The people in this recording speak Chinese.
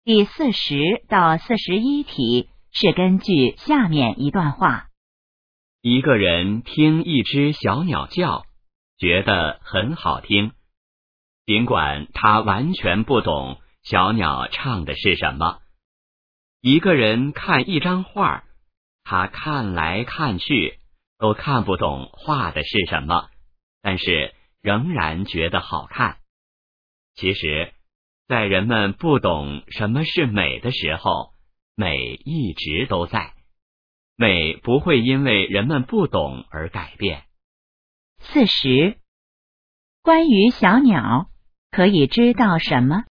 第40到41题是根据下面一段话。 一个人听一只小鸟叫，觉得很好听，尽管他完全不懂小鸟唱的是什么。一个人看一张画，他看来看去都看不懂画的是什么，但是仍然觉得好看。其实，在人们不懂什么是美的时候，美一直都在，美不会因为人们不懂而改变。 40. 关于小鸟，可以知道什么？